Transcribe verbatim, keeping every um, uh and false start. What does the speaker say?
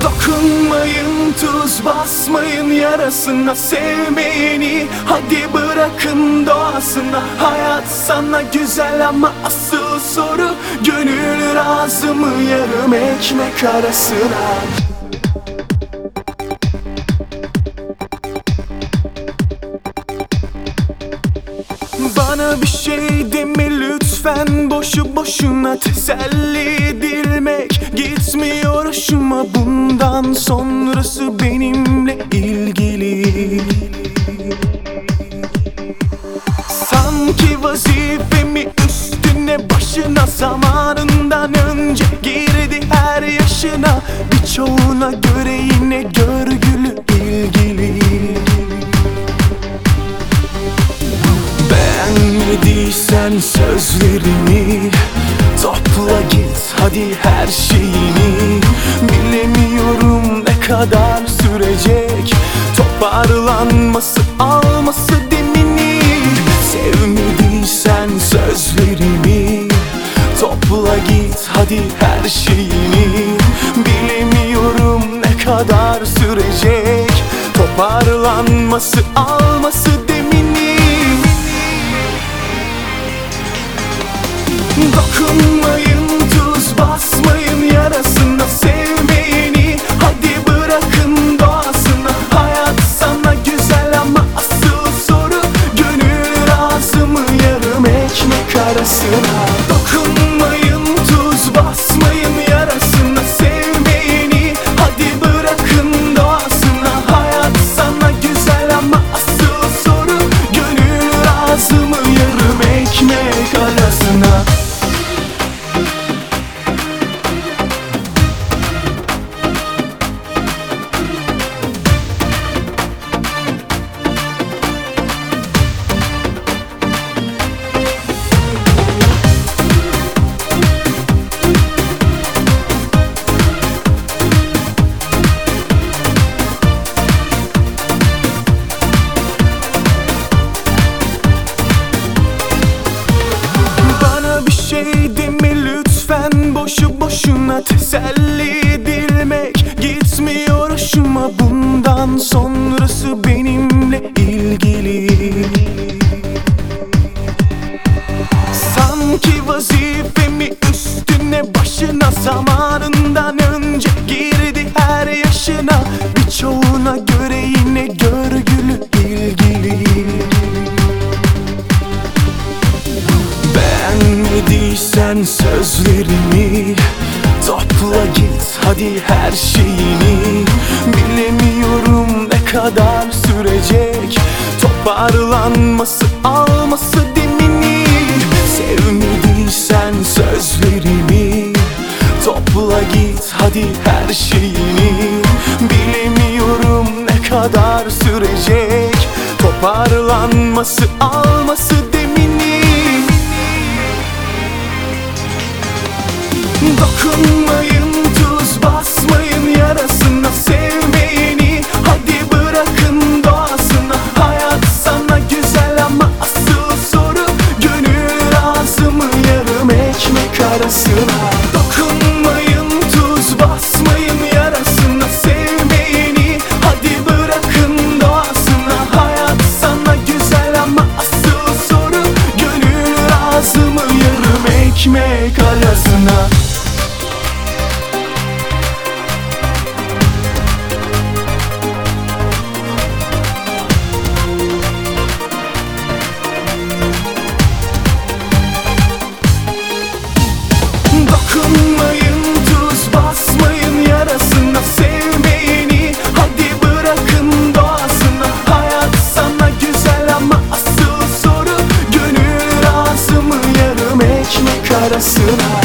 Dokunmayın, tuz basmayın yarasına, sevmeyeni hadi bırakın doğasına. Hayat sana güzel ama asıl soru, gönül razı mı yarım ekmek arasına? Bana bir şey deme lütfen, boşu boşuna teselli edilmek gitmiyor hoşuma. Bundan sonrası benimle ilgili. Sanki vazifemi üstüne başına zamanından önce girdi her yaşına. Birçoğuna göre yine görgülü ilgili. Beğenmediysen sözlerimi topla git hadi her şeyini. Bilemiyorum ne kadar sürecek toparlanması, alması demini. Sevmediysen sözlerimi topla git hadi her şeyini. Bilemiyorum ne kadar sürecek toparlanması, alması demini. Dokunmayın, tuz basmayın yarasına, sevmeyeni hadi bırakın doğasına. Hayat sana güzel ama asıl soru, gönül razı mı yarım ekmek arasına? Dokunmayın, tuz basmayın yarasına, sevmeyeni hadi bırakın doğasına. Hayat sana güzel ama asıl soru, gönül razı mı yarım ekmek arasına? Boşu boşuna teselli edilmek gitmiyor hoşuma. Bundan sonrası benimle ilgili. Sanki vazifemi üstüne başına zamanından önce girdi her yaşına. Birçoğuna göre yine görgülü ilgili. Beğenmediysen sözlerimi topla git hadi her şeyini. Bilemiyorum ne kadar sürecek toparlanması, alması demini. Sevmediysen sözlerimi topla git hadi her şeyini. Bilemiyorum ne kadar sürecek toparlanması, alması demini. Dokunmayın, tuz basmayın yarasına, sevmeyeni hadi bırakın doğasına. Hayat sana güzel ama asıl soru, gönül razı mı yarım ekmek arasına? Dokunmayın, tuz basmayın yarasına, sevmeyeni hadi bırakın doğasına. Hayat sana güzel ama asıl soru, gönül razı mı yarım ekmek arasına? Dokunmayın, tuz basmayın yarasına, sevmeyeni hadi bırakın doğasına. Hayat sana güzel ama asıl soru, gönül razı mı yarım ekmek arasına?